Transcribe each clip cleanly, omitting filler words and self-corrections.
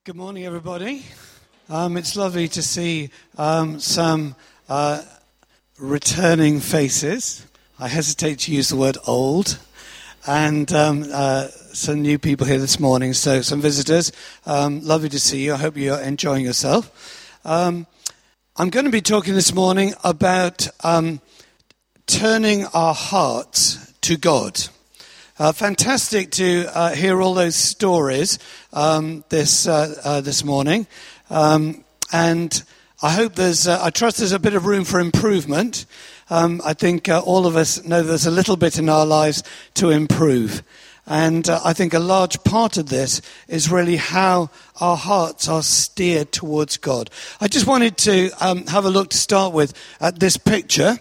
Good morning, everybody. It's lovely to see some returning faces. I hesitate to use the word old. And some new people here this morning, so some visitors. Lovely to see you. I hope you're enjoying yourself. I'm going to be talking this morning about turning our hearts to God. Fantastic to hear all those stories this morning, and I hope I trust there's a bit of room for improvement. I think all of us know there's a little bit in our lives to improve, and I think a large part of this is really how our hearts are steered towards God. I just wanted to have a look to start with at this picture.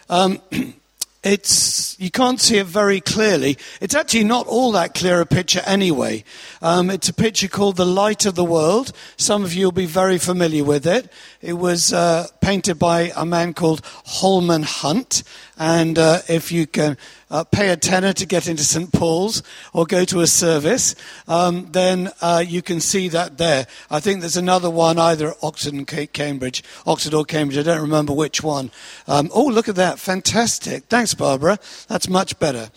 You can't see it very clearly. It's actually not all that clear a picture anyway. It's a picture called The Light of the World. Some of you will be very familiar with it. It was painted by a man called Holman Hunt. And if you can pay a tenner to get into St. Paul's or go to a service, then you can see that there. I think there's another one, either Oxford or Cambridge. I don't remember which one. Oh, look at that. Fantastic. Thanks, Barbara. That's much better.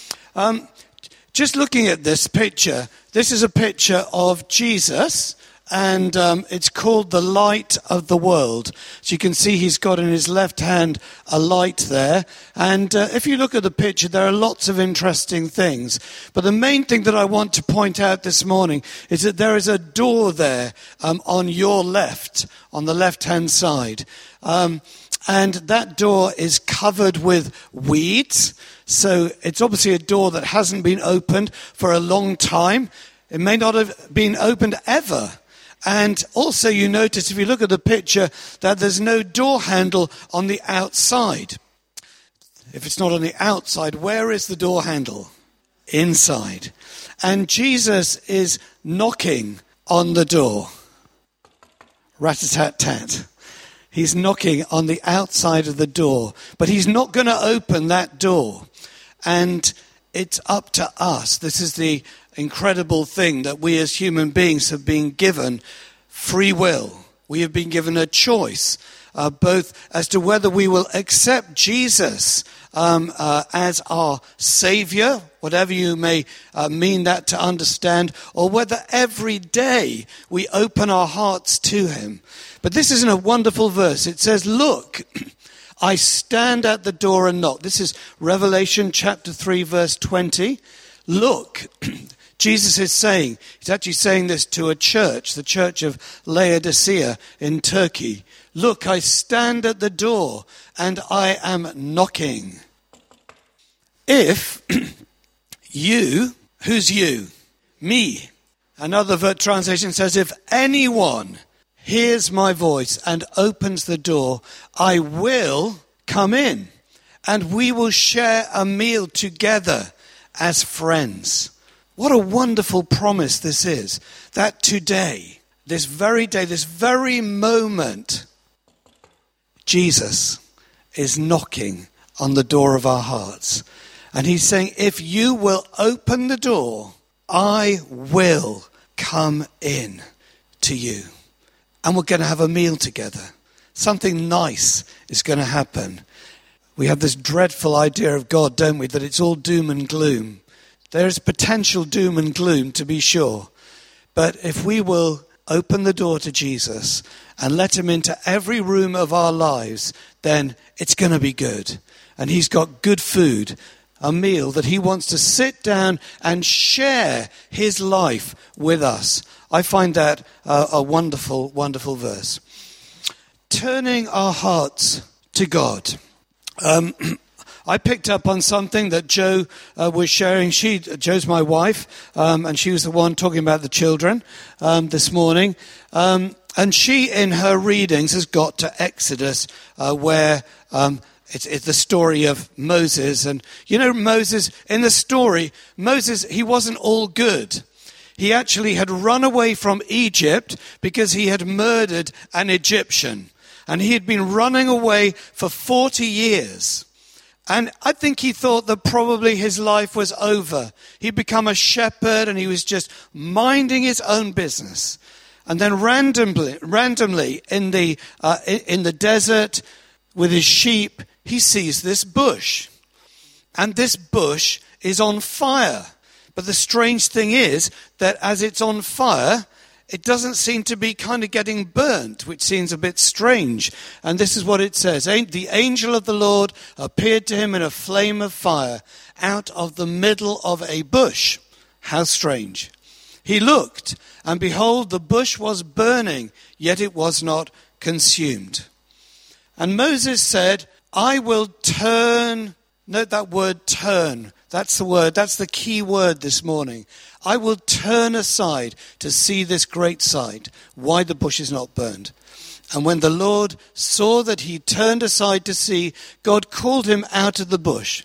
Just looking at this picture, this is a picture of Jesus, and it's called The Light of the World. So you can see he's got in his left hand a light there. And if you look at the picture, there are lots of interesting things. But the main thing that I want to point out this morning is that there is a door there on your left, on the left-hand side. And that door is covered with weeds. So it's obviously a door that hasn't been opened for a long time. It may not have been opened ever. And also you notice, if you look at the picture, that there's no door handle on the outside. If it's not on the outside, where is the door handle? Inside. And Jesus is knocking on the door. Rat-a-tat-tat. He's knocking on the outside of the door, but he's not going to open that door. And it's up to us. This is the incredible thing, that we as human beings have been given free will. We have been given a choice, both as to whether we will accept Jesus as our Saviour, whatever you may mean that to understand, or whether every day we open our hearts to him. But this is a wonderful verse. It says, "Look, I stand at the door and knock." This is Revelation chapter 3, verse 20. Look, Jesus is saying, he's actually saying this to a church, the church of Laodicea in Turkey. "Look, I stand at the door and I am knocking. If you," who's you? Me. Another translation says, "If anyone hears my voice and opens the door, I will come in and we will share a meal together as friends." What a wonderful promise this is, that today, this very day, this very moment, Jesus is knocking on the door of our hearts. And he's saying, if you will open the door, I will come in to you. And we're going to have a meal together. Something nice is going to happen. We have this dreadful idea of God, don't we, that it's all doom and gloom. There is potential doom and gloom, to be sure. But if we will open the door to Jesus and let him into every room of our lives, then it's going to be good. And he's got good food, a meal that he wants to sit down and share his life with us. I find that a wonderful, wonderful verse. Turning our hearts to God. I picked up on something that Jo was sharing. Jo's my wife, and she was the one talking about the children this morning. And she, in her readings, has got to Exodus, where it's the story of Moses. And you know, Moses, in the story, Moses, he wasn't all good. He actually had run away from Egypt because he had murdered an Egyptian. And he had been running away for 40 years. And I think he thought that probably his life was over. He'd become a shepherd and he was just minding his own business. And then randomly in the desert with his sheep, he sees this bush. And this bush is on fire. But the strange thing is that as it's on fire, it doesn't seem to be kind of getting burnt, which seems a bit strange. And this is what it says. The angel of the Lord appeared to him in a flame of fire out of the middle of a bush. How strange. He looked, and behold, the bush was burning, yet it was not consumed. And Moses said, I will turn. Note that word turn. That's the word. That's the key word this morning. I will turn aside to see this great sight, why the bush is not burned. And when the Lord saw that he turned aside to see, God called him out of the bush.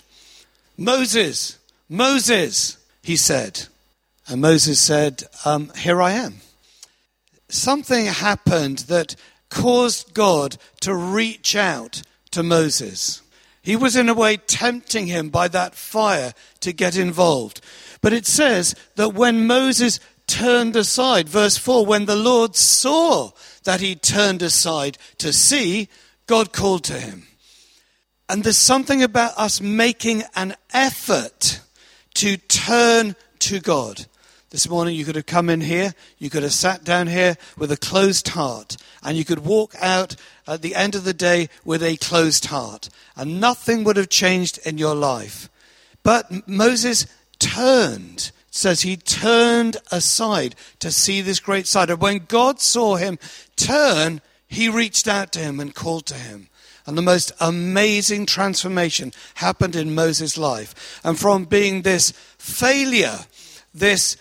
Moses, Moses, he said. And Moses said, here I am. Something happened that caused God to reach out to Moses. He was in a way tempting him by that fire to get involved. But it says that when Moses turned aside, verse 4, when the Lord saw that he turned aside to see, God called to him. And there's something about us making an effort to turn to God. This morning you could have come in here, you could have sat down here with a closed heart, and you could walk out at the end of the day with a closed heart, and nothing would have changed in your life. But Moses turned. It says he turned aside to see this great sight. And when God saw him turn, he reached out to him and called to him. And the most amazing transformation happened in Moses' life. And from being this failure, this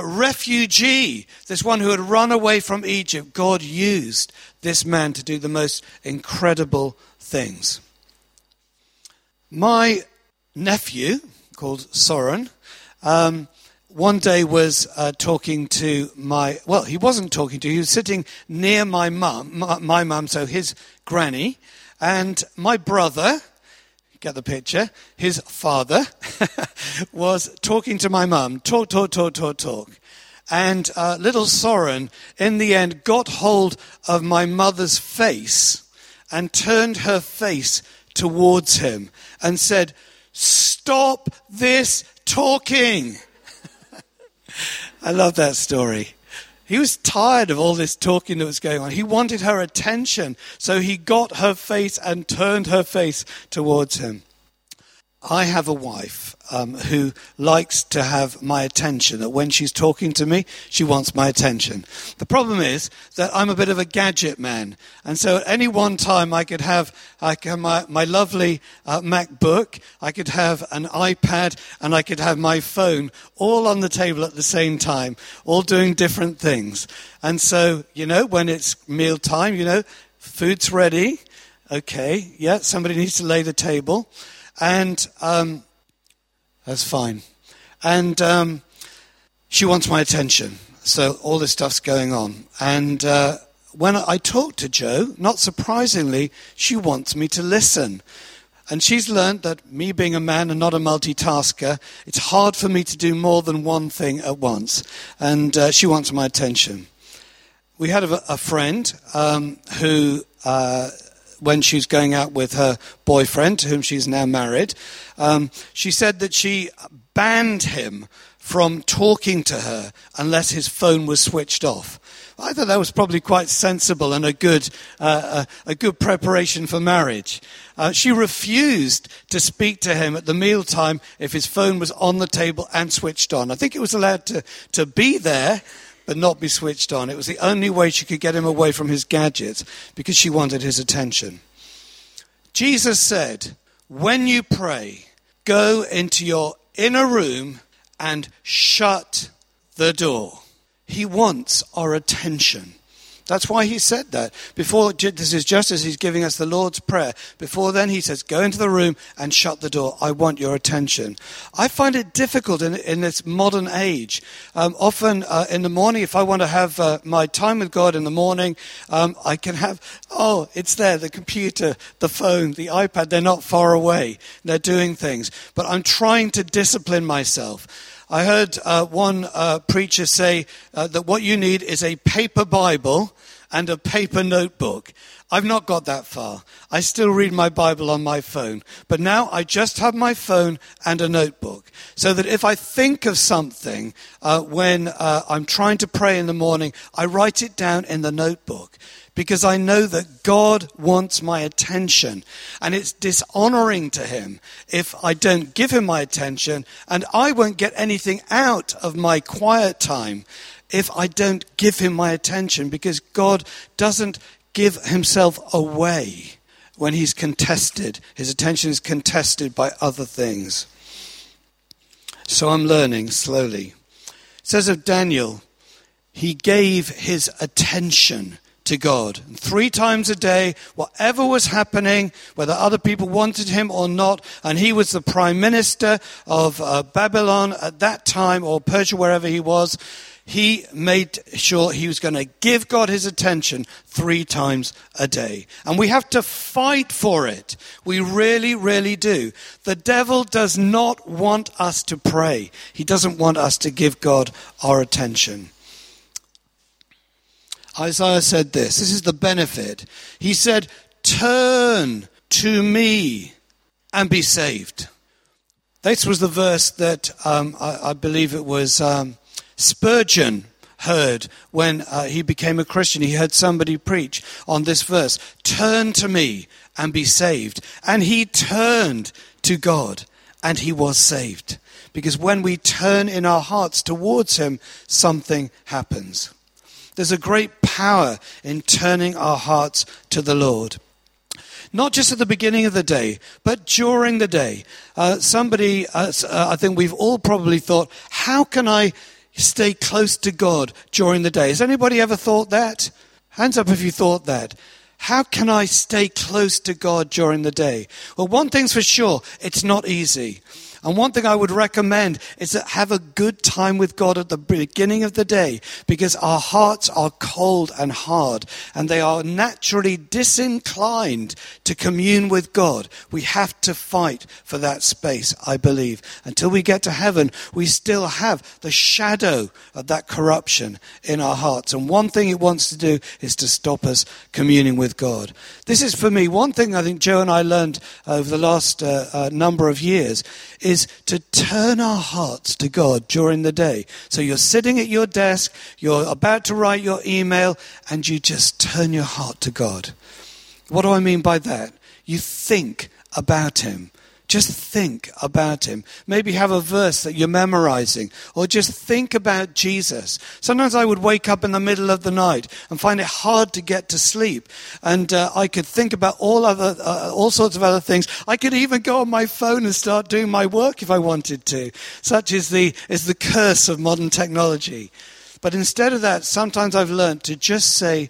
refugee, this one who had run away from Egypt, God used this man to do the most incredible things. My nephew, called Soren, one day was talking to he wasn't talking to, he was sitting near my mum, so his granny, and my brother, get the picture, his father, was talking to my mum, talk. And little Soren, in the end, got hold of my mother's face and turned her face towards him and said, "Stop this talking." I love that story. He was tired of all this talking that was going on. He wanted her attention, so he got her face and turned her face towards him. I have a wife who likes to have my attention, that when she's talking to me, she wants my attention. The problem is that I'm a bit of a gadget man, and so at any one time I could have my lovely MacBook, I could have an iPad, and I could have my phone all on the table at the same time, all doing different things. And so, when it's meal time, food's ready. Okay, yeah, somebody needs to lay the table. And that's fine. And she wants my attention. So all this stuff's going on. And when I talk to Jo, not surprisingly, she wants me to listen. And she's learned that me being a man and not a multitasker, it's hard for me to do more than one thing at once. And she wants my attention. We had a friend who... when she's going out with her boyfriend, to whom she's now married, she said that she banned him from talking to her unless his phone was switched off. I thought that was probably quite sensible and a good preparation for marriage. She refused to speak to him at the mealtime if his phone was on the table and switched on. I think it was allowed to be there, but not be switched on. It was the only way she could get him away from his gadgets, because she wanted his attention. Jesus said, when you pray, go into your inner room and shut the door. He wants our attention. That's why he said that. Before, this is just as he's giving us the Lord's Prayer. Before then, he says, go into the room and shut the door. I want your attention. I find it difficult in this modern age. Often in the morning, if I want to have my time with God in the morning, I can have, it's there, the computer, the phone, the iPad. They're not far away. They're doing things. But I'm trying to discipline myself. I heard one preacher say that what you need is a paper Bible and a paper notebook. I've not got that far. I still read my Bible on my phone. But now I just have my phone and a notebook. So that if I think of something when I'm trying to pray in the morning, I write it down in the notebook. Because I know that God wants my attention. And it's dishonoring to him if I don't give him my attention. And I won't get anything out of my quiet time if I don't give him my attention. Because God doesn't give himself away when he's contested. His attention is contested by other things. So I'm learning slowly. It says of Daniel, he gave his attention to God. 3 times a day, whatever was happening, whether other people wanted him or not, and he was the prime minister of Babylon at that time, or Persia, wherever he was, he made sure he was going to give God his attention 3 times a day. And we have to fight for it. We really, really do. The devil does not want us to pray. He doesn't want us to give God our attention. Isaiah said this. This is the benefit. He said, "Turn to me and be saved." This was the verse that I believe it was Spurgeon heard when he became a Christian. He heard somebody preach on this verse. Turn to me and be saved. And he turned to God and he was saved. Because when we turn in our hearts towards him, something happens. There's a great power in turning our hearts to the Lord. Not just at the beginning of the day, but during the day. I think we've all probably thought, how can I stay close to God during the day? Has anybody ever thought that? Hands up if you thought that. How can I stay close to God during the day? Well, one thing's for sure, it's not easy. And one thing I would recommend is that have a good time with God at the beginning of the day, because our hearts are cold and hard and they are naturally disinclined to commune with God. We have to fight for that space, I believe. Until we get to heaven, we still have the shadow of that corruption in our hearts. And one thing it wants to do is to stop us communing with God. This is, for me, one thing I think Joe and I learned over the last number of years is to turn our hearts to God during the day. So you're sitting at your desk, you're about to write your email, and you just turn your heart to God. What do I mean by that? You think about him. Just think about him. Maybe have a verse that you're memorizing, or just think about Jesus. Sometimes I would wake up in the middle of the night and find it hard to get to sleep. And I could think about all sorts of other things. I could even go on my phone and start doing my work if I wanted to. Such is the curse of modern technology. But instead of that, sometimes I've learned to just say,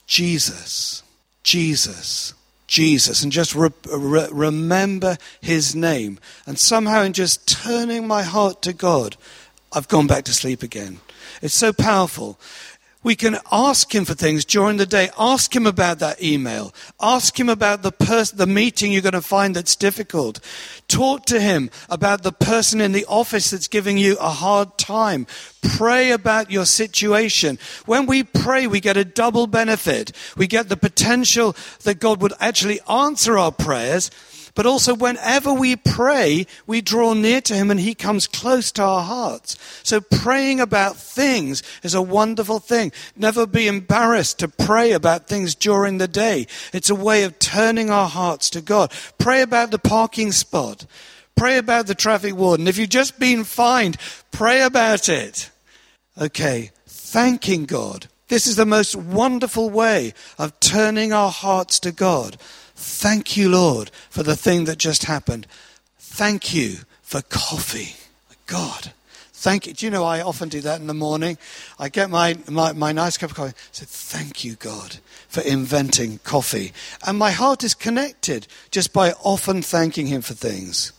Jesus, Jesus, Jesus, and just remember his name. And somehow in just turning my heart to God, I've gone back to sleep again. It's so powerful. We can ask him for things during the day. Ask him about that email. Ask him about the meeting you're going to find that's difficult. Talk to him about the person in the office that's giving you a hard time. Pray about your situation. When we pray, we get a double benefit. We get the potential that God would actually answer our prayers. But also whenever we pray, we draw near to him and he comes close to our hearts. So praying about things is a wonderful thing. Never be embarrassed to pray about things during the day. It's a way of turning our hearts to God. Pray about the parking spot. Pray about the traffic warden. If you've just been fined, pray about it. Okay, thanking God. This is the most wonderful way of turning our hearts to God. Thank you, Lord, for the thing that just happened. Thank you for coffee. God, thank you. Do you know I often do that in the morning? I get my nice cup of coffee. I say, thank you, God, for inventing coffee. And my heart is connected just by often thanking him for things.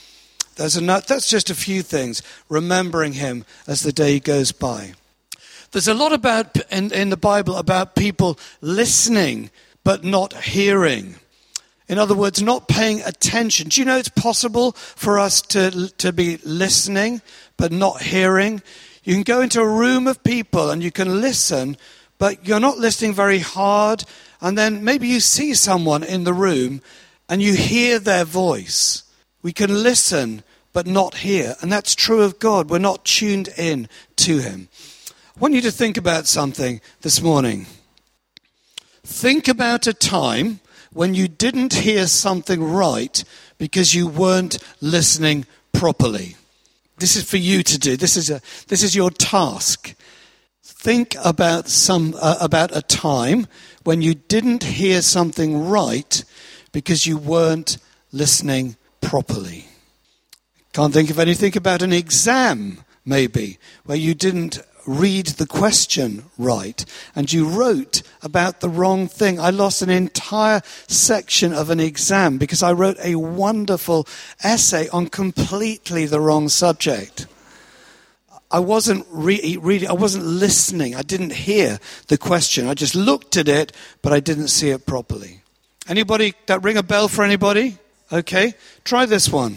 That's just a few things, remembering him as the day goes by. There's a lot about in the Bible about people listening but not hearing. In other words, not paying attention. Do you know it's possible for us to be listening but not hearing? You can go into a room of people and you can listen, but you're not listening very hard. And then maybe you see someone in the room and you hear their voice. We can listen but not hear. And that's true of God. We're not tuned in to him. I want you to think about something this morning. Think about a time when you didn't hear something right because you weren't listening properly. This is for you to do. This is your task. Think about about a time when you didn't hear something right because you weren't listening properly. Can't think of anything about an exam, maybe, where you didn't read the question right and you wrote about the wrong thing. I lost an entire section of an exam because I wrote a wonderful essay on completely the wrong subject. I wasn't reading, I wasn't listening. I didn't hear the question. I just looked at it, but I didn't see it properly. Anybody, that ring a bell for anybody? Okay, try this one.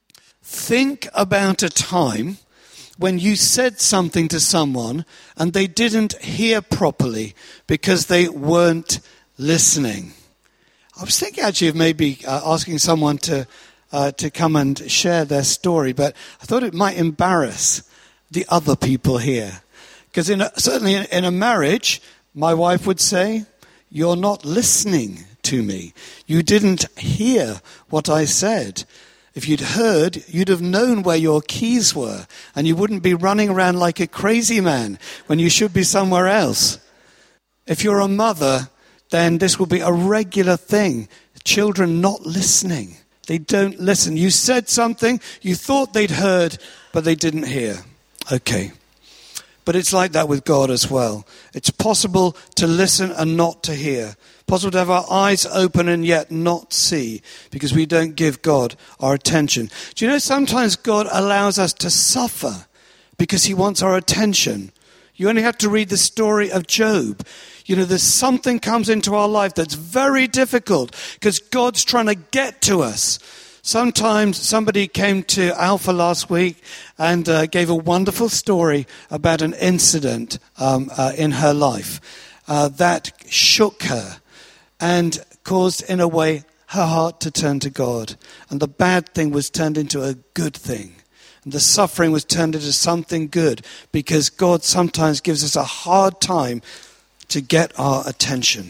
Think about a time when you said something to someone and they didn't hear properly because they weren't listening. I was thinking actually of maybe asking someone to come and share their story, but I thought it might embarrass the other people here. Because certainly in a marriage, my wife would say, "You're not listening to me. You didn't hear what I said. If you'd heard, you'd have known where your keys were, and you wouldn't be running around like a crazy man when you should be somewhere else." If you're a mother, then this will be a regular thing. Children not listening. They don't listen. You said something, you thought they'd heard, but they didn't hear. Okay. But it's like that with God as well. It's possible to listen and not to hear. Possible to have our eyes open and yet not see because we don't give God our attention. Do you know sometimes God allows us to suffer because he wants our attention? You only have to read the story of Job. You know, there's something comes into our life that's very difficult because God's trying to get to us. Sometimes somebody came to Alpha last week and gave a wonderful story about an incident in her life that shook her and caused, in a way, her heart to turn to God. And the bad thing was turned into a good thing. And the suffering was turned into something good because God sometimes gives us a hard time to get our attention.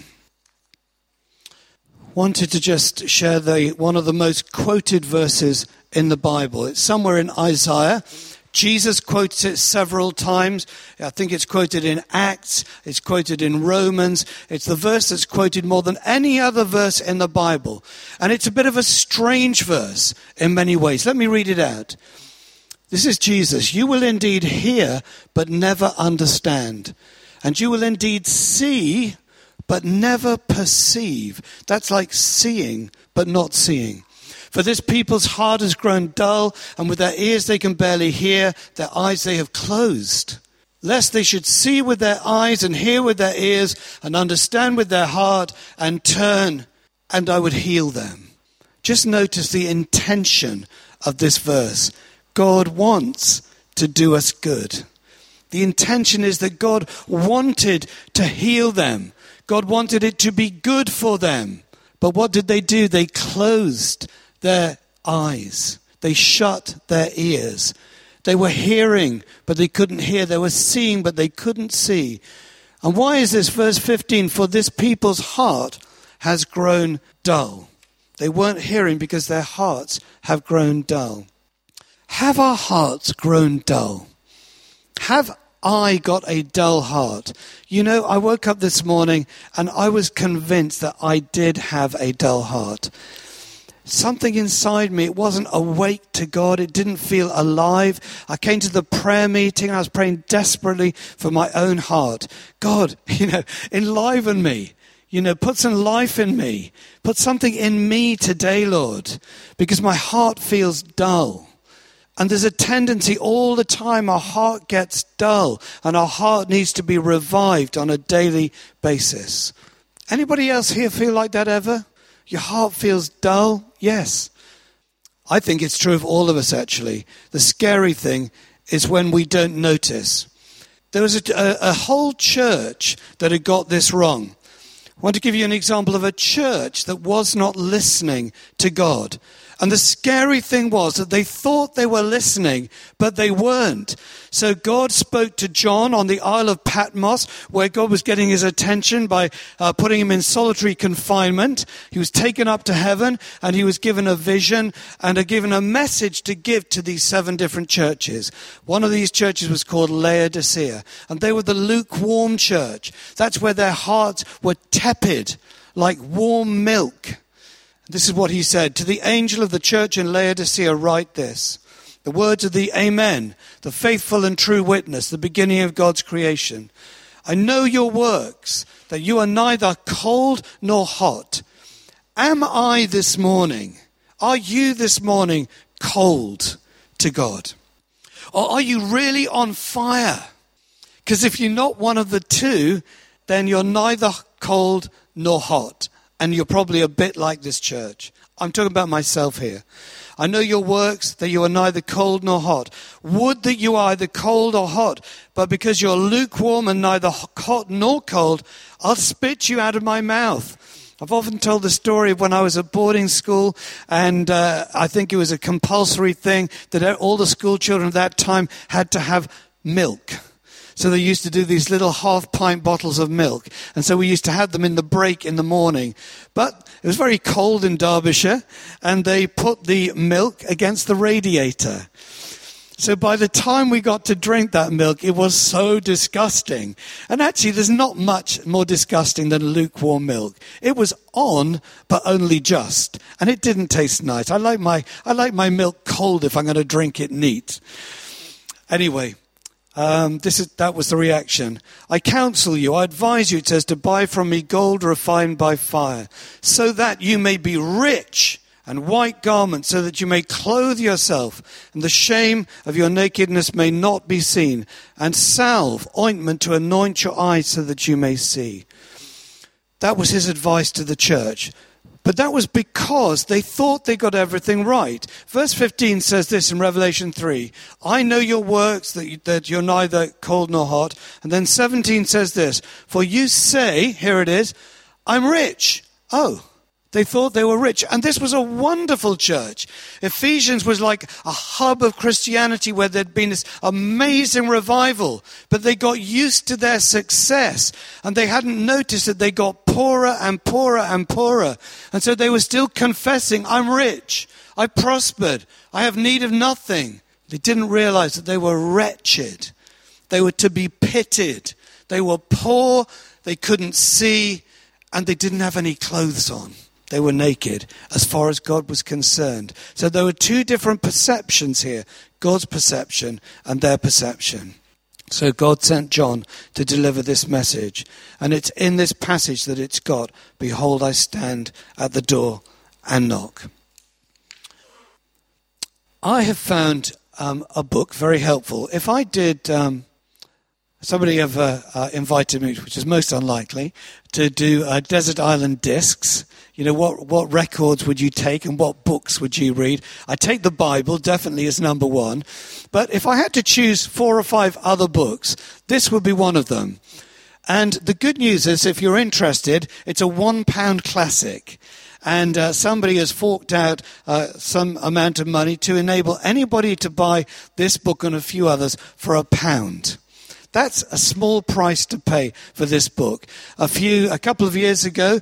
Wanted to just share one of the most quoted verses in the Bible. It's somewhere in Isaiah. Jesus quotes it several times. I think it's quoted in Acts. It's quoted in Romans. It's the verse that's quoted more than any other verse in the Bible. And it's a bit of a strange verse in many ways. Let me read it out. This is Jesus. "You will indeed hear, but never understand. And you will indeed see, but never perceive." That's like seeing, but not seeing. "For this people's heart has grown dull, and with their ears they can barely hear, their eyes they have closed. Lest they should see with their eyes and hear with their ears and understand with their heart and turn, and I would heal them." Just notice the intention of this verse. God wants to do us good. The intention is that God wanted to heal them. God wanted it to be good for them. But what did they do? They closed their eyes. They shut their ears. They were hearing, but they couldn't hear. They were seeing, but they couldn't see. And why is this? Verse 15, "For this people's heart has grown dull." They weren't hearing because their hearts have grown dull. Have our hearts grown dull? Have I got a dull heart? You know, I woke up this morning and I was convinced that I did have a dull heart. Something inside me, it wasn't awake to God. It didn't feel alive. I came to the prayer meeting. I was praying desperately for my own heart. God, enliven me. Put some life in me. Put something in me today, Lord, because my heart feels dull. And there's a tendency all the time our heart gets dull and our heart needs to be revived on a daily basis. Anybody else here feel like that ever? Your heart feels dull? Yes. I think it's true of all of us, actually. The scary thing is when we don't notice. There was a whole church that had got this wrong. I want to give you an example of a church that was not listening to God. And the scary thing was that they thought they were listening, but they weren't. So God spoke to John on the Isle of Patmos, where God was getting his attention by putting him in solitary confinement. He was taken up to heaven, and he was given a vision and given a message to give to these 7 different churches. One of these churches was called Laodicea, and they were the lukewarm church. That's where their hearts were tepid, like warm milk. This is what he said. To the angel of the church in Laodicea, write this. The words of the Amen, the faithful and true witness, the beginning of God's creation. I know your works, that you are neither cold nor hot. Am I this morning? Are you this morning cold to God? Or are you really on fire? Because if you're not one of the two, then you're neither cold nor hot. And you're probably a bit like this church. I'm talking about myself here. I know your works, that you are neither cold nor hot. Would that you are either cold or hot, but because you're lukewarm and neither hot nor cold, I'll spit you out of my mouth. I've often told the story of when I was at boarding school, and I think it was a compulsory thing that all the school children at that time had to have milk. So they used to do these little half-pint bottles of milk. And so we used to have them in the break in the morning. But it was very cold in Derbyshire, and they put the milk against the radiator. So by the time we got to drink that milk, it was so disgusting. And actually, there's not much more disgusting than lukewarm milk. It was on, but only just. And it didn't taste nice. I like my milk cold if I'm going to drink it neat. Anyway. That was the reaction. I counsel you, I advise you, it says, to buy from me gold refined by fire, so that you may be rich, and white garments, so that you may clothe yourself, and the shame of your nakedness may not be seen, and salve, ointment to anoint your eyes, so that you may see. That was his advice to the church. But that was because they thought they got everything right. Verse 15 says this in Revelation 3. I know your works, that you're neither cold nor hot. And then 17 says this. For you say, here it is, I'm rich. Oh, they thought they were rich. And this was a wonderful church. Ephesians was like a hub of Christianity where there'd been this amazing revival. But they got used to their success. And they hadn't noticed that they got poorer and poorer and poorer. And so they were still confessing, I'm rich. I prospered. I have need of nothing. They didn't realize that they were wretched. They were to be pitied. They were poor. They couldn't see. And they didn't have any clothes on. They were naked as far as God was concerned. So there were 2 different perceptions here. God's perception and their perception. So God sent John to deliver this message. And it's in this passage that it's got, behold, I stand at the door and knock. I have found a book very helpful. If I did... Somebody ever invited me, which is most unlikely, to do Desert Island Discs. You know, what records would you take and what books would you read? I take the Bible, definitely as number 1. But if I had to choose 4 or 5 other books, this would be one of them. And the good news is, if you're interested, it's a £1 classic. And somebody has forked out some amount of money to enable anybody to buy this book and a few others for £1. That's a small price to pay for this book. A couple of years ago,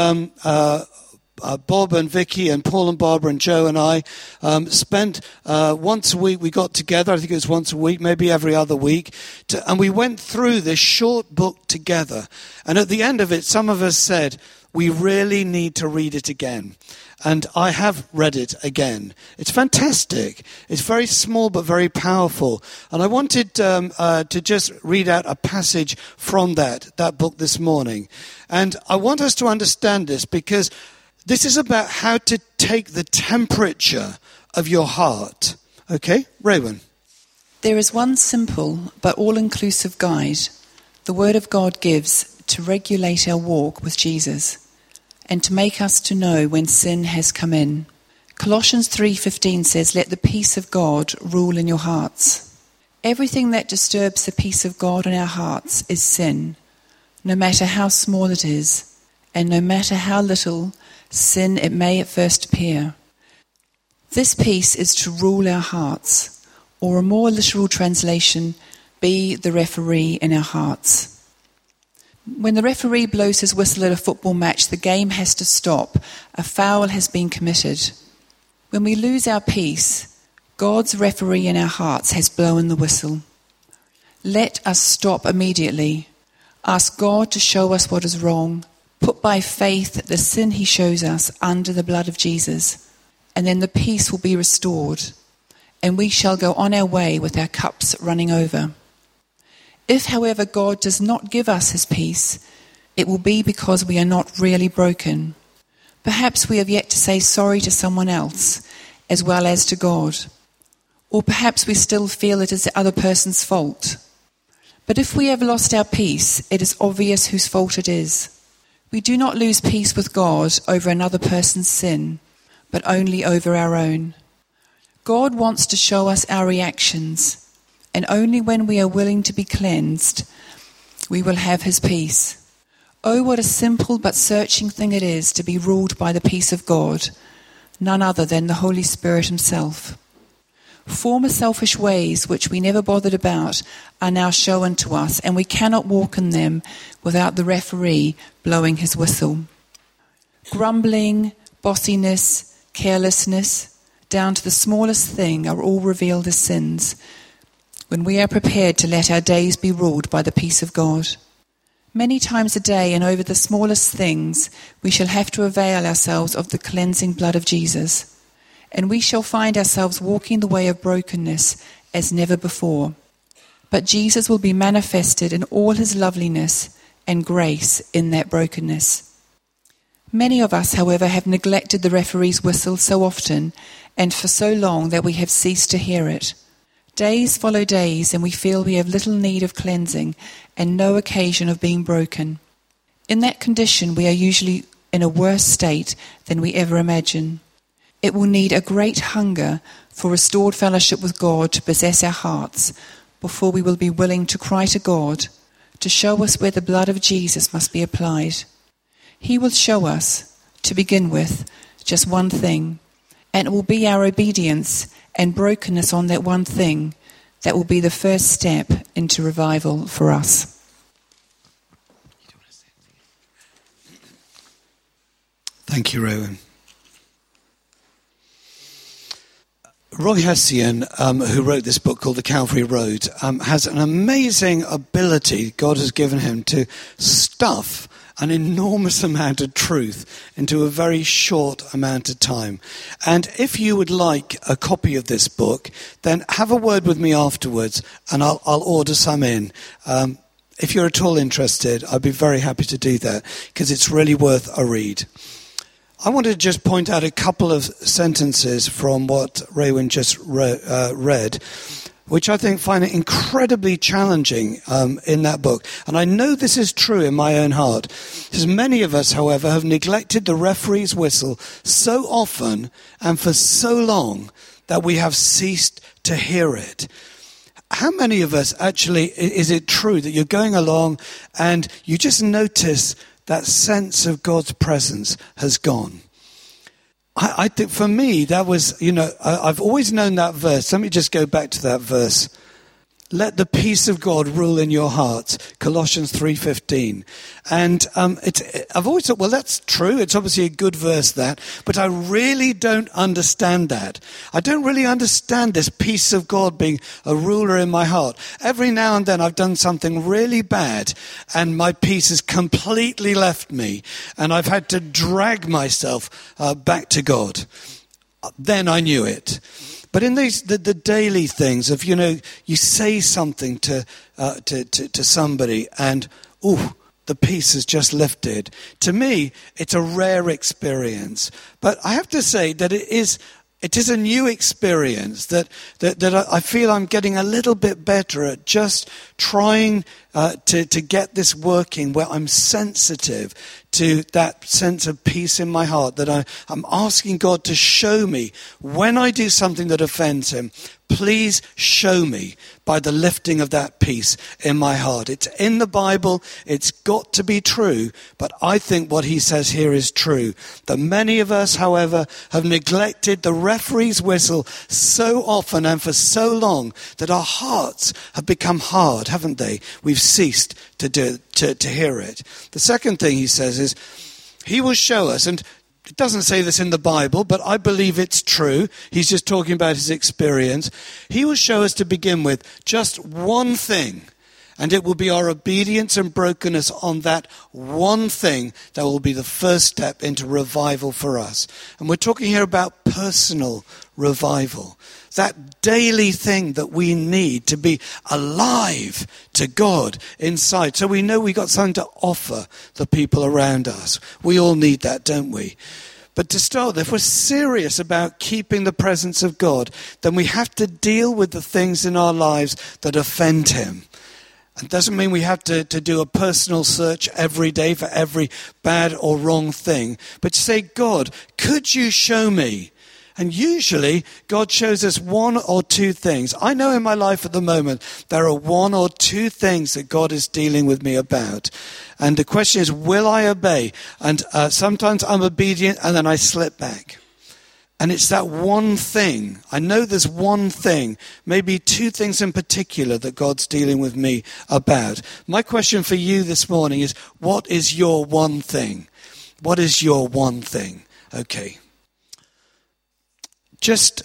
Bob and Vicky and Paul and Barbara and Joe and I spent once a week, we got together, I think it was once a week, maybe every other week, and we went through this short book together. And at the end of it, some of us said, we really need to read it again. And I have read it again. It's fantastic. It's very small but very powerful. And I wanted to just read out a passage from that book this morning. And I want us to understand this because this is about how to take the temperature of your heart. Okay, Raywin. There is one simple but all-inclusive guide the Word of God gives to regulate our walk with Jesus. and to make us to know when sin has come in. Colossians 3:15 says, "Let the peace of God rule in your hearts." Everything that disturbs the peace of God in our hearts is sin, no matter how small it is, and no matter how little sin it may at first appear. This peace is to rule our hearts, or a more literal translation, be the referee in our hearts. When the referee blows his whistle at a football match, the game has to stop. A foul has been committed. When we lose our peace, God's referee in our hearts has blown the whistle. Let us stop immediately. Ask God to show us what is wrong. Put by faith the sin he shows us under the blood of Jesus. And then the peace will be restored. And we shall go on our way with our cups running over. If, however, God does not give us his peace, it will be because we are not really broken. Perhaps we have yet to say sorry to someone else, as well as to God. Or perhaps we still feel it is the other person's fault. But if we have lost our peace, it is obvious whose fault it is. We do not lose peace with God over another person's sin, but only over our own. God wants to show us our reactions, and only when we are willing to be cleansed, we will have his peace. Oh, what a simple but searching thing it is to be ruled by the peace of God, none other than the Holy Spirit himself. Former selfish ways which we never bothered about are now shown to us, and we cannot walk in them without the referee blowing his whistle. Grumbling, bossiness, carelessness, down to the smallest thing, are all revealed as sins when we are prepared to let our days be ruled by the peace of God. Many times a day and over the smallest things we shall have to avail ourselves of the cleansing blood of Jesus, and we shall find ourselves walking the way of brokenness as never before. But Jesus will be manifested in all his loveliness and grace in that brokenness. Many of us, however, have neglected the referee's whistle so often and for so long that we have ceased to hear it. Days follow days, and we feel we have little need of cleansing and no occasion of being broken. In that condition, we are usually in a worse state than we ever imagine. It will need a great hunger for restored fellowship with God to possess our hearts before we will be willing to cry to God to show us where the blood of Jesus must be applied. He will show us, to begin with, just one thing, and it will be our obedience and brokenness on that one thing that will be the first step into revival for us. Thank you, Rowan. Roy Hession, who wrote this book called The Calvary Road, has an amazing ability God has given him to stuff an enormous amount of truth into a very short amount of time. And if you would like a copy of this book, then have a word with me afterwards and I'll order some in. If you're at all interested, I'd be very happy to do that because it's really worth a read. I wanted to just point out a couple of sentences from what Raywin just read, which I think find it incredibly challenging in that book. And I know this is true in my own heart. Because many of us, however, have neglected the referee's whistle so often and for so long that we have ceased to hear it. How many of us actually, is it true that you're going along and you just notice that sense of God's presence has gone? I think for me, that was, I've always known that verse. Let me just go back to that verse. Let the peace of God rule in your hearts, Colossians 3:15. And I've always thought, well, that's true. It's obviously a good verse, that. But I really don't understand that. I don't really understand this peace of God being a ruler in my heart. Every now and then I've done something really bad and my peace has completely left me. And I've had to drag myself back to God. Then I knew it. But in these the daily things of, you say something to somebody and, the peace has just lifted. To me, it's a rare experience. But I have to say that it is a new experience that I feel I'm getting a little bit better at just trying to get this working, where I'm sensitive to that sense of peace in my heart, that I'm asking God to show me when I do something that offends him. Please show me by the lifting of that peace in my heart. It's in the Bible. It's got to be true. But I think what he says here is true. That many of us, however, have neglected the referee's whistle so often and for so long that our hearts have become hard, haven't they? We've ceased to hear it. The second thing he says is, he will show us, and it doesn't say this in the Bible, but I believe it's true. He's just talking about his experience. He will show us, to begin with, just one thing. And it will be our obedience and brokenness on that one thing that will be the first step into revival for us. And we're talking here about personal revival. That daily thing that we need to be alive to God inside. So we know we've got something to offer the people around us. We all need that, don't we? But to start with, if we're serious about keeping the presence of God, then we have to deal with the things in our lives that offend him. It doesn't mean we have to do a personal search every day for every bad or wrong thing. But to say, God, could you show me? And usually, God shows us one or two things. I know in my life at the moment, there are one or two things that God is dealing with me about. And the question is, will I obey? And sometimes I'm obedient and then I slip back. And it's that one thing. I know there's one thing, maybe two things in particular that God's dealing with me about. My question for you this morning is, what is your one thing? What is your one thing? Okay. Just,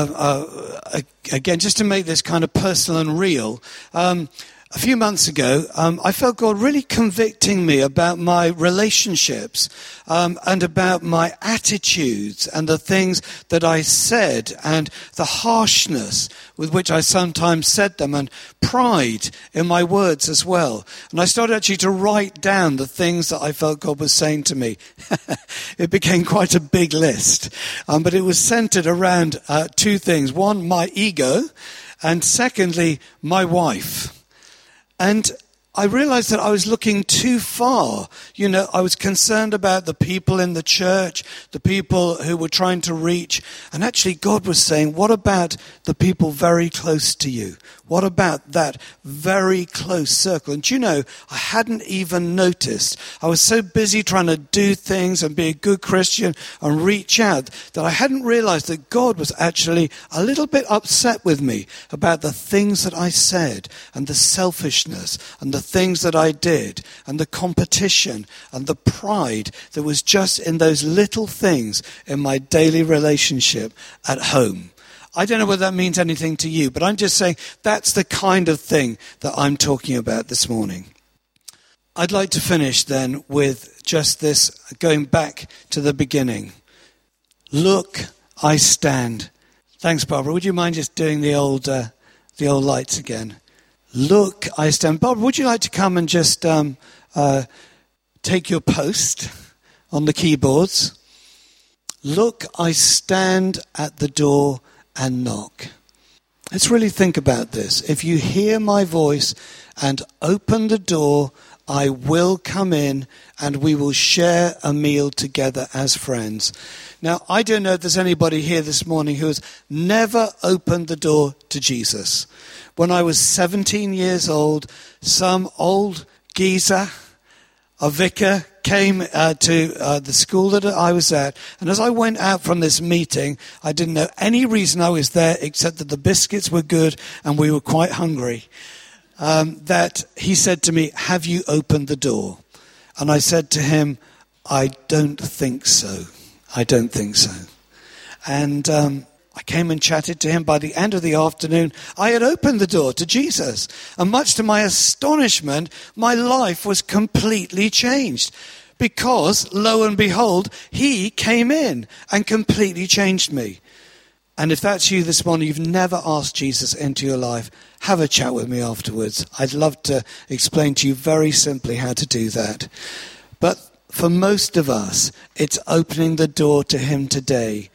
again, just to make this kind of personal and real, a few months ago, I felt God really convicting me about my relationships and about my attitudes and the things that I said and the harshness with which I sometimes said them and pride in my words as well. And I started actually to write down the things that I felt God was saying to me. It became quite a big list, but it was centered around two things. One, my ego, and secondly, my wife. And I realized that I was looking too far. You know, I was concerned about the people in the church, the people who were trying to reach. And actually God was saying, what about the people very close to you? What about that very close circle? And you know, I hadn't even noticed. I was so busy trying to do things and be a good Christian and reach out that I hadn't realized that God was actually a little bit upset with me about the things that I said and the selfishness and the things that I did and the competition and the pride that was just in those little things in my daily relationship at home. I don't know whether that means anything to you, but I'm just saying that's the kind of thing that I'm talking about this morning. I'd like to finish then with just this, going back to the beginning. Look, I stand. Thanks, Barbara. Would you mind just doing the old lights again? Look, I stand. Barbara, would you like to come and just take your post on the keyboards? Look, I stand at the door and knock. Let's really think about this. If you hear my voice and open the door, I will come in and we will share a meal together as friends. Now, I don't know if there's anybody here this morning who has never opened the door to Jesus. When I was 17 years old, some old geezer, a vicar, came to the school that I was at, and as I went out from this meeting, I didn't know any reason I was there except that the biscuits were good and we were quite hungry. That he said to me, "Have you opened the door?" And I said to him, "I don't think so. I don't think so." And I came and chatted to him. By the end of the afternoon, I had opened the door to Jesus. And much to my astonishment, my life was completely changed. Because, lo and behold, he came in and completely changed me. And if that's you this morning, you've never asked Jesus into your life, have a chat with me afterwards. I'd love to explain to you very simply how to do that. But for most of us, it's opening the door to him today.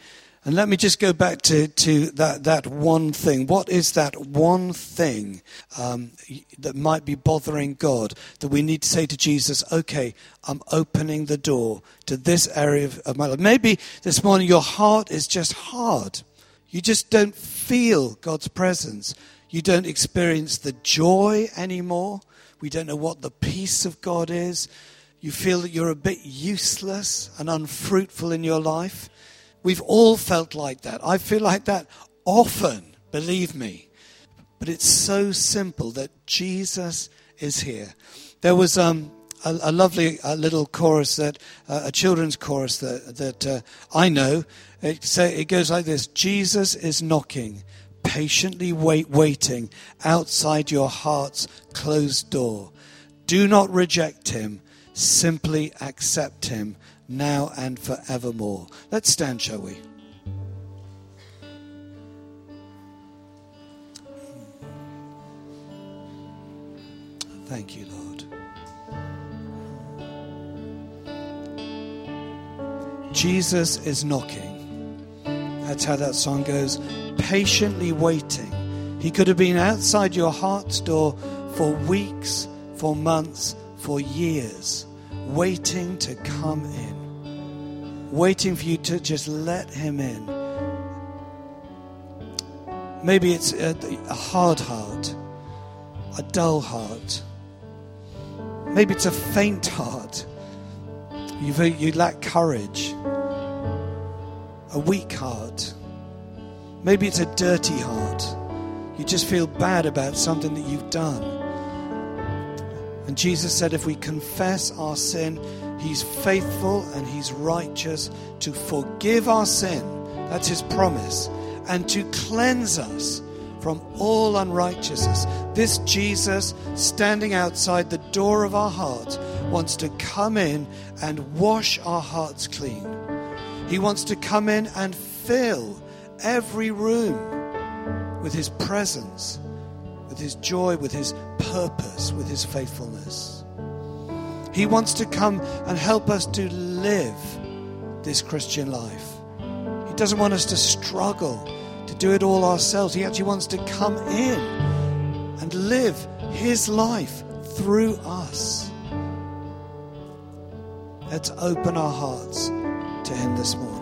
And let me just go back to that one thing. What is that one thing that might be bothering God that we need to say to Jesus, okay, I'm opening the door to this area of my life. Maybe this morning your heart is just hard. You just don't feel God's presence. You don't experience the joy anymore. We don't know what the peace of God is. You feel that you're a bit useless and unfruitful in your life. We've all felt like that. I feel like that often, believe me. But it's so simple that Jesus is here. There was a lovely little chorus, a children's chorus that I know. It goes like this: Jesus is knocking, patiently waiting outside your heart's closed door. Do not reject him, simply accept him now and forevermore. Let's stand, shall we? Thank you, Lord. Jesus is knocking. That's how that song goes. Patiently waiting. He could have been outside your heart's door for weeks, for months, for years, waiting to come in. Waiting for you to just let him in. Maybe it's a hard heart, a dull heart. Maybe it's a faint heart. You lack courage. A weak heart. Maybe it's a dirty heart. You just feel bad about something that you've done. And Jesus said if we confess our sin, he's faithful and he's righteous to forgive our sin. That's his promise. And to cleanse us from all unrighteousness. This Jesus standing outside the door of our heart wants to come in and wash our hearts clean. He wants to come in and fill every room with his presence, with his joy, with his purpose, with his faithfulness. He wants to come and help us to live this Christian life. He doesn't want us to struggle to do it all ourselves. He actually wants to come in and live his life through us. Let's open our hearts to him this morning.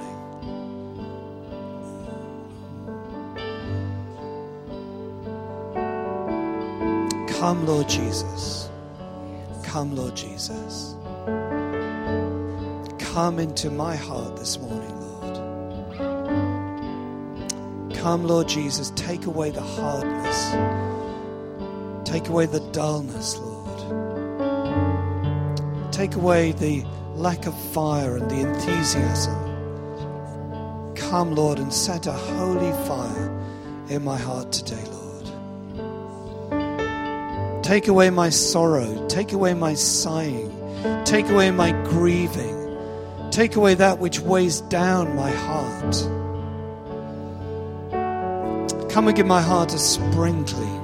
Come, Lord Jesus. Come, Lord Jesus. Come into my heart this morning, Lord. Come, Lord Jesus. Take away the hardness. Take away the dullness, Lord. Take away the lack of fire and the enthusiasm. Come, Lord, and set a holy fire in my heart today, Lord. Take away my sorrow. Take away my sighing. Take away my grieving. Take away that which weighs down my heart. Come and give my heart a spring clean.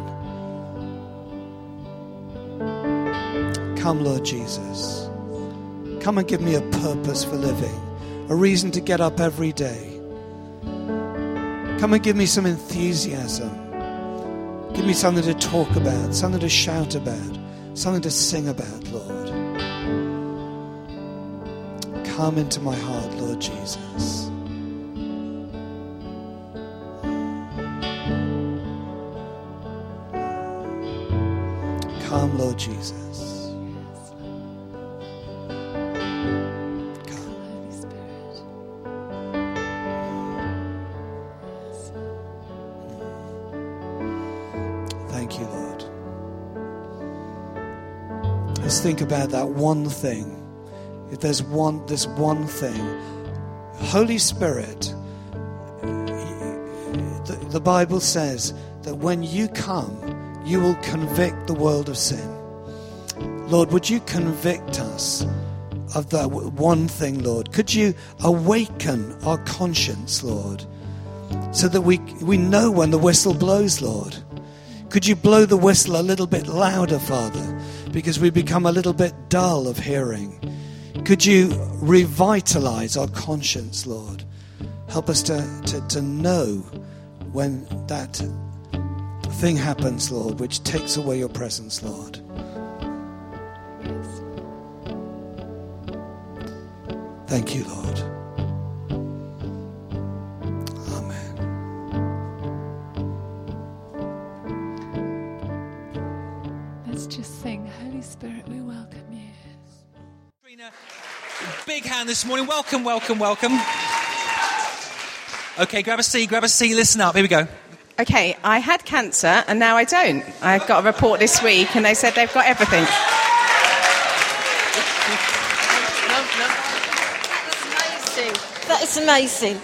Come, Lord Jesus. Come and give me a purpose for living, a reason to get up every day. Come and give me some enthusiasm. Give me something to talk about, something to shout about, something to sing about, Lord. Come into my heart, Lord Jesus. Come, Lord Jesus. Think about that one thing. If there's this one thing, Holy Spirit, the Bible says that when you come, you will convict the world of sin. Lord, would you convict us of that one thing, Lord? Could you awaken our conscience, Lord, so that we know when the whistle blows, Lord? Could you blow the whistle a little bit louder, Father, because we become a little bit dull of hearing? Could you revitalize our conscience, Lord, Help us to know when that thing happens, Lord, which takes away your presence, Lord. Yes. Thank you, Lord. Amen. Let's just sing, Holy Spirit, we welcome you. Big hand this morning. Welcome, welcome, welcome. Okay, grab a seat, listen up. Here we go. Okay, I had cancer and now I don't. I got a report this week and they said they've got everything. That is amazing.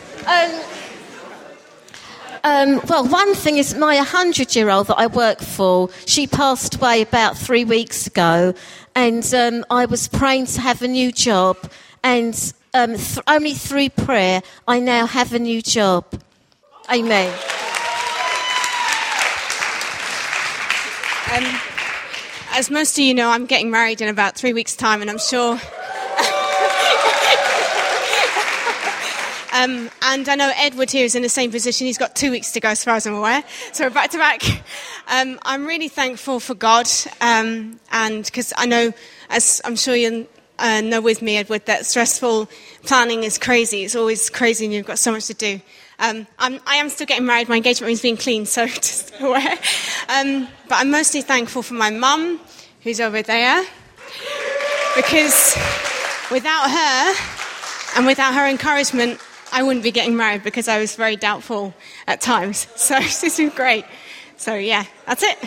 Well, one thing is my 100-year-old that I work for, she passed away about 3 weeks ago, and I was praying to have a new job, and only through prayer I now have a new job. Amen. As most of you know, I'm getting married in about 3 weeks' time, and I'm sure... and I know Edward here is in the same position. He's got 2 weeks to go, as far as I'm aware. So we're back to back. I'm really thankful for God, and because I know, as I'm sure you know with me, Edward, that stressful planning is crazy. It's always crazy, and you've got so much to do. I am still getting married. My engagement ring's being cleaned, so just aware. But I'm mostly thankful for my mum, who's over there, because without her and without her encouragement, I wouldn't be getting married, because I was very doubtful at times. So she's been great. So yeah, that's it.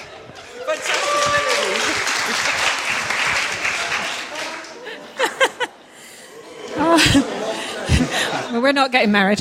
Well, we're not getting married.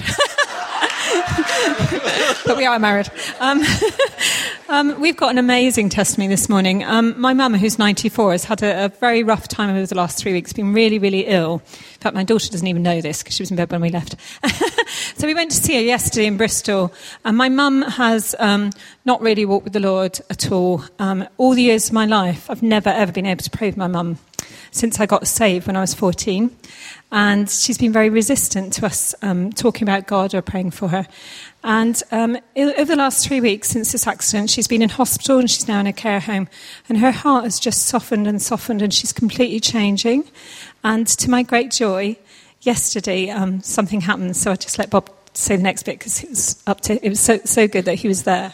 But we are married. We've got an amazing testimony this morning. My mum, who's 94, has had a very rough time over the last 3 weeks, been really, really ill. In fact, my daughter doesn't even know this because she was in bed when we left. So we went to see her yesterday in Bristol. And my mum has not really walked with the Lord at all. All the years of my life, I've never, ever been able to pray with my mum since I got saved when I was 14. And she's been very resistant to us talking about God or praying for her. And over the last 3 weeks since this accident, she's been in hospital and she's now in a care home. And her heart has just softened and she's completely changing. And to my great joy, yesterday something happened. So I just let Bob say the next bit because it was so good that he was there.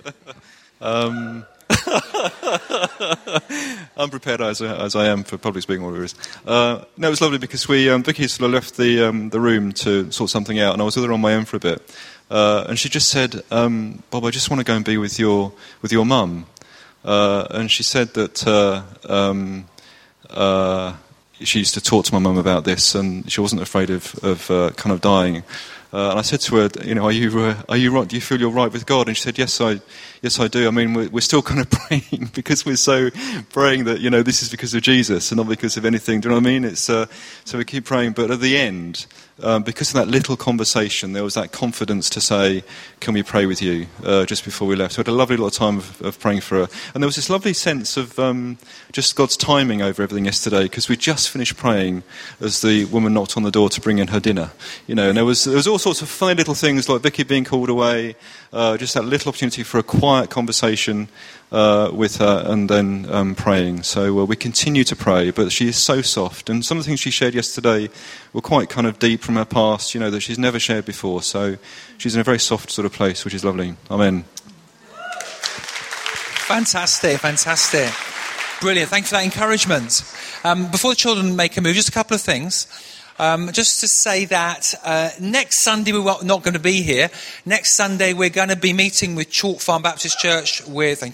Unprepared as I am for public speaking, whatever it is. No, it was lovely because Vicky sort of left the room to sort something out, and I was with her on my own for a bit. And she just said, "Bob, I just want to go and be with your mum." And she said that she used to talk to my mum about this, and she wasn't afraid of kind of dying. And I said to her, are you right? Do you feel you're right with God? And she said, yes, I do. I mean, we're still kind of praying because we're so praying that, this is because of Jesus and not because of anything. Do you know what I mean? It's so we keep praying. But at the end, because of that little conversation, there was that confidence to say, can we pray with you, just before we left. So we had a lovely little time of praying for her. And there was this lovely sense of just God's timing over everything yesterday, because we just finished praying as the woman knocked on the door to bring in her dinner. And there was all sorts of funny little things like Vicky being called away, just that little opportunity for a quiet conversation with her, and then praying. So we continue to pray, but she is so soft. And some of the things she shared yesterday were quite kind of deep from her past, that she's never shared before. So she's in a very soft sort of place, which is lovely. Amen. Fantastic. Brilliant. Thank you for that encouragement. Before the children make a move, just a couple of things. Just to say that next Sunday we're not going to be here. Next Sunday we're going to be meeting with Chalk Farm Baptist Church with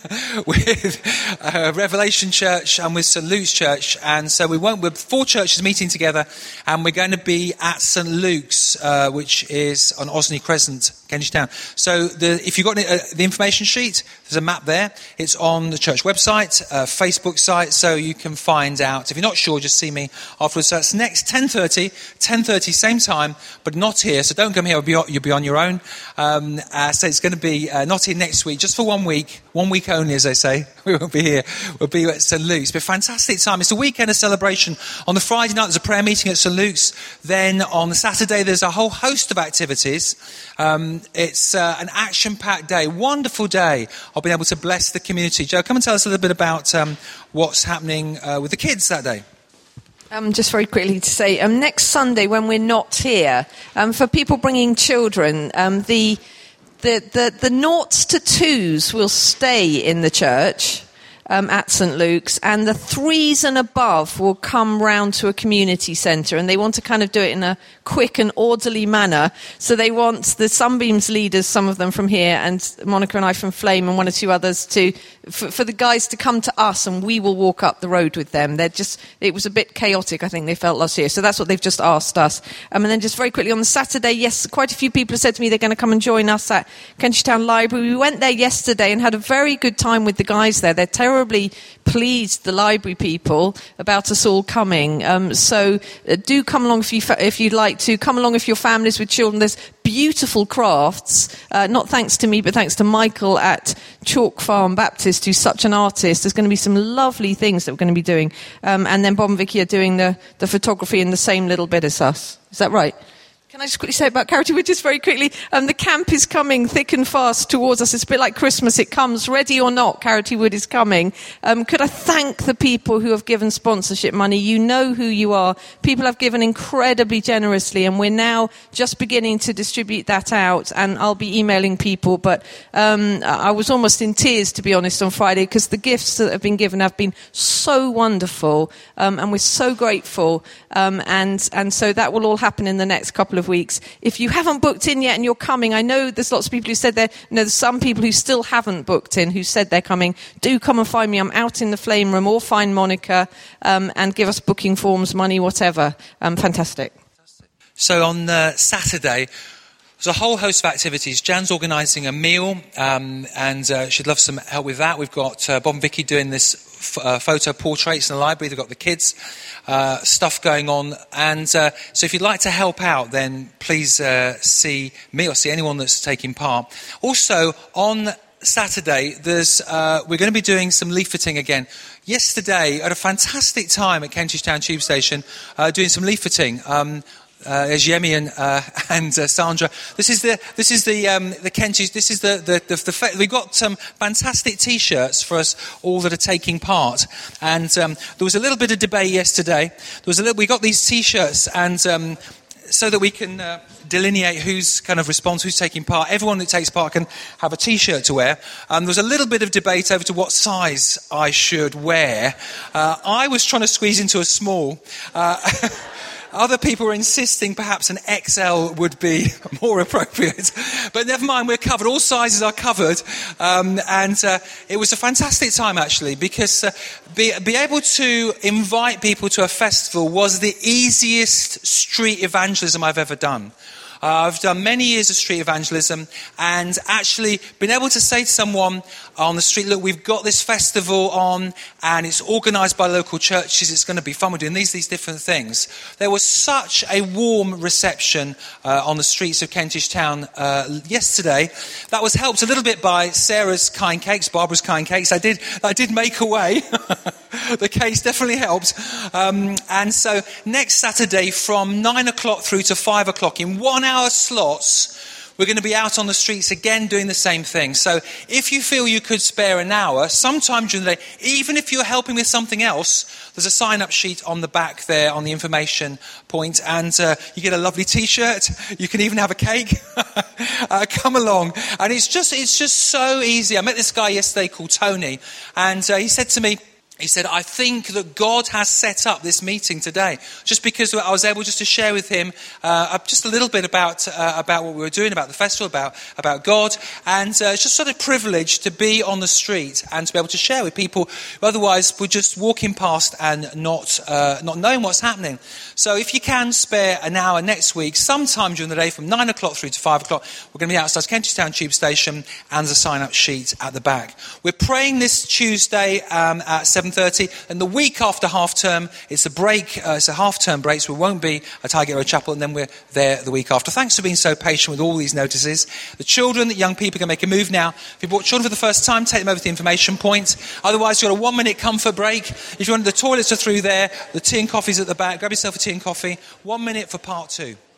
Revelation Church and with St Luke's Church, and so we're 4 churches meeting together, and we're going to be at St Luke's, which is on Osney Crescent, Kentish Town. So if you've got the information sheet, there's a map there. It's on the church website, Facebook site, so you can find out. If you're not sure, just see me afterwards. So that's next 10:30, same time, but not here. So don't come here, you'll be on your own. So it's going to be not here next week, just for 1 week only, as they say. We won't be here. We'll be at St. Luke's. It'll be a fantastic time. It's a weekend of celebration. On the Friday night, there's a prayer meeting at St. Luke's. Then on the Saturday, there's a whole host of activities. It's an action-packed day, wonderful day of being able to bless the community. Joe, come and tell us a little bit about what's happening with the kids that day. Just very quickly to say, next Sunday when we're not here, for people bringing children, the noughts to twos will stay in the church at St. Luke's, and the 3s and above will come round to a community centre, and they want to kind of do it in a quick and orderly manner. So they want the Sunbeams leaders, some of them from here, and Monica and I from Flame, and 1 or 2 others, for the guys to come to us, and we will walk up the road with them. It was a bit chaotic, I think they felt last year, so that's what they've just asked us. And then just very quickly on the Saturday, yes, quite a few people have said to me they're going to come and join us at Kentish Town Library. We went there yesterday and had a very good time with the guys there. They're terribly pleased, the library people, about us all coming. So do come along if you'd like to. Come along if your families with children. There's beautiful crafts, not thanks to me, but thanks to Michael at Chalk Farm Baptist, who's such an artist. There's going to be some lovely things that we're going to be doing. And then Bob and Vicky are doing the photography in the same little bit as us. Is that right? Can I just quickly say about Carity Wood, just very quickly? The camp is coming thick and fast towards us. It's a bit like Christmas. It comes, ready or not, Carity Wood is coming. Could I thank the people who have given sponsorship money? You know who you are. People have given incredibly generously, and we're now just beginning to distribute that out, and I'll be emailing people. But I was almost in tears, to be honest, on Friday, because the gifts that have been given have been so wonderful, and we're so grateful. And so that will all happen in the next couple of weeks. If you haven't booked in yet and you're coming, I know there's lots of people who said there's some people who still haven't booked in who said they're coming. Do come and find me. I'm out in the Flame Room, or find Monica and give us booking forms, money, whatever. Fantastic. So on Saturday, there's a whole host of activities. Jan's organising a meal, and she'd love some help with that. We've got Bob and Vicky doing this photo portraits in the library. They've got the kids stuff going on. And so if you'd like to help out, then please see me or see anyone that's taking part. Also, on Saturday, we're going to be doing some leafleting again. Yesterday, I had a fantastic time at Kentish Town Tube Station doing some leafleting. There's Yemi and Sandra. This is the Kentish. This is the we've got some fantastic T-shirts for us all that are taking part. And there was a little bit of debate yesterday. We got these T-shirts, and so that we can delineate who's kind of who's taking part. Everyone that takes part can have a T-shirt to wear. There was a little bit of debate over to what size I should wear. I was trying to squeeze into a small. Other people were insisting perhaps an XL would be more appropriate. But never mind, we're covered. All sizes are covered. And it was a fantastic time, actually, because be able to invite people to a festival was the easiest street evangelism I've ever done. I've done many years of street evangelism, and actually been able to say to someone on the street, look, we've got this festival on, and it's organised by local churches, it's going to be fun, we're doing these different things. There was such a warm reception on the streets of Kentish Town yesterday. That was helped a little bit by Sarah's kind cakes, Barbara's kind cakes. I did make away. The cakes definitely helped. And so next Saturday from 9 o'clock through to 5 o'clock in 1 hour slots, we're going to be out on the streets again doing the same thing. So if you feel you could spare an hour, sometime during the day, even if you're helping with something else, there's a sign-up sheet on the back there on the information point, and you get a lovely T-shirt. You can even have a cake. Come along. And it's just so easy. I met this guy yesterday called Tony, and he said to me, He said, I think that God has set up this meeting today, just because I was able just to share with him just a little bit about what we were doing, about the festival, about God. And it's just sort of privilege to be on the street and to be able to share with people who otherwise would just walking past and not knowing what's happening. So if you can spare an hour next week, sometime during the day from 9 o'clock through to 5 o'clock, we're going to be outside Kentish Town Tube Station, and there's a sign-up sheet at the back. We're praying this Tuesday at 7:30, and the week after half-term, it's a break, it's a half-term break, so we won't be at Highgate Road Chapel, and then we're there the week after. Thanks for being so patient with all these notices. The children, the young people, can make a move now. If you brought children for the first time, take them over to the information point. Otherwise, you've got a 1-minute comfort break. If you want, the toilets are through there, the tea and coffee's at the back. Grab yourself a tea and coffee. 1 minute for part 2.